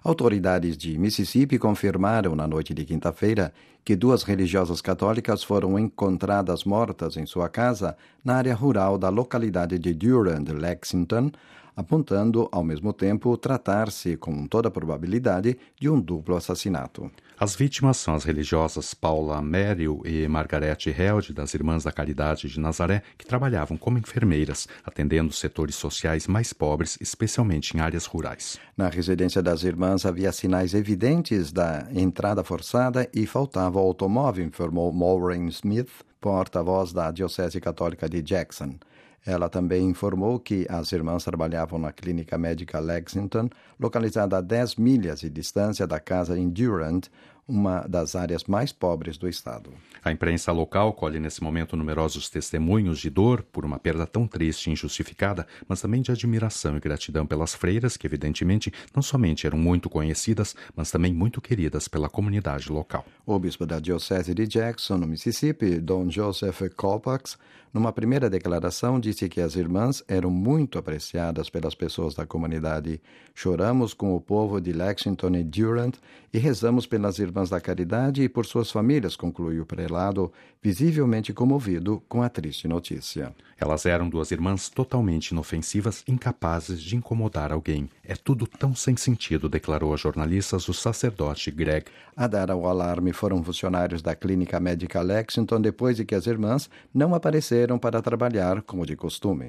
Autoridades de Mississippi confirmaram na noite de quinta-feira que 2 religiosas católicas foram encontradas mortas em sua casa na área rural da localidade de Durand, Lexington, apontando, ao mesmo tempo, tratar-se, com toda probabilidade, de um duplo assassinato. As vítimas são as religiosas Paula Merrill e Margaret Held, das Irmãs da Caridade de Nazaré, que trabalhavam como enfermeiras, atendendo os setores sociais mais pobres, especialmente em áreas rurais. Na residência das irmãs havia sinais evidentes da entrada forçada e faltava o automóvel, informou Maureen Smith, porta-voz da Diocese Católica de Jackson. Ela também informou que as irmãs trabalhavam na clínica médica Lexington, localizada a 10 milhas de distância da casa em Durand, uma das áreas mais pobres do estado. A imprensa local colhe nesse momento numerosos testemunhos de dor por uma perda tão triste e injustificada, mas também de admiração e gratidão pelas freiras, que evidentemente não somente eram muito conhecidas, mas também muito queridas pela comunidade local. O bispo da Diocese de Jackson, no Mississippi, Dom Joseph Colpax, numa primeira declaração, disse que as irmãs eram muito apreciadas pelas pessoas da comunidade. Choramos com o povo de Lexington e Durand e rezamos pelas Irmãs da Caridade e por suas famílias, concluiu o prelado, visivelmente comovido com a triste notícia. Elas eram 2 irmãs totalmente inofensivas, incapazes de incomodar alguém. É tudo tão sem sentido, declarou a jornalistas o sacerdote Greg. A dar ao alarme foram funcionários da clínica médica Lexington depois de que as irmãs não apareceram para trabalhar como de costume.